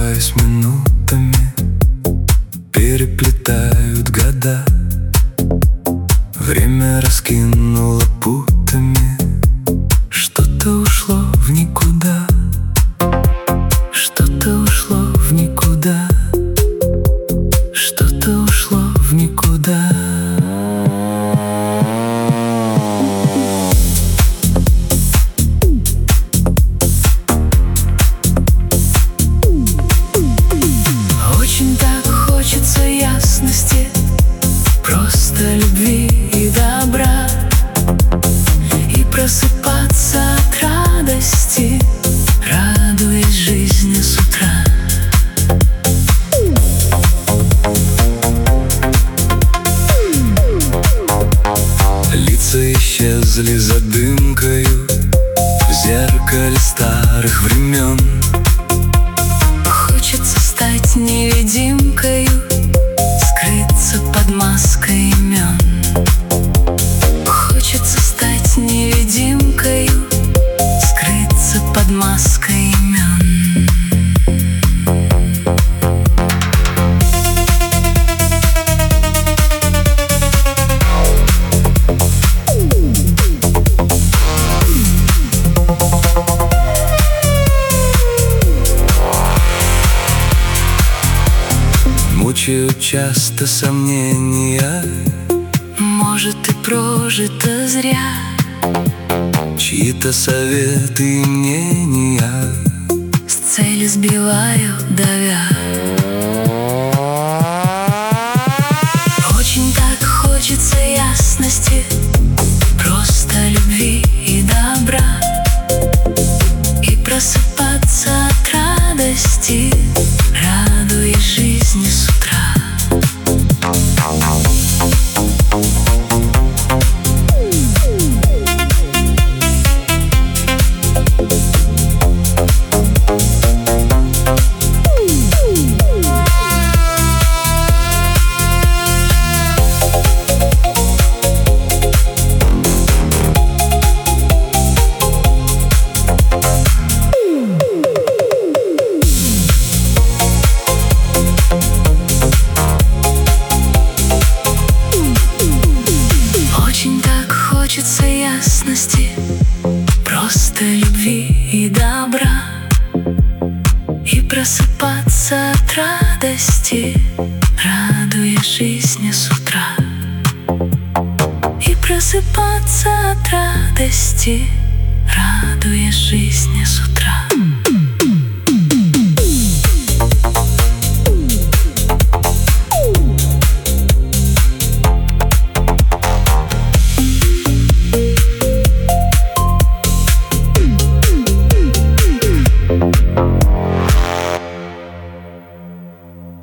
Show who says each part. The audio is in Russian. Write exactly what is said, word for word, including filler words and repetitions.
Speaker 1: упиваюсь минутами, переплетают года. Время раскинуло путами, что-то ушло в никуда, что-то ушло в никуда, что-то ушло в никуда. Очень так хочется ясности, просто любви и добра, и просыпаться от радости, радуясь жизни с утра. Лица исчезли за дымкою в зеркале старых времен. Хочется стать невидимкою, скрыться под маской имен. Хочется стать невидимкою, скрыться под маской имен. Мучают часто сомнения, может, и прожито зря, чьи-то советы и мнения с цели сбиваю, давя. Очень так хочется ясности, просто любви и добра, и просыпаться от радости, радуясь жизни с утра. Хочется ясности, просто любви и добра, и просыпаться от радости, радуясь жизни с утра. И просыпаться от радости, радуясь жизни с утра.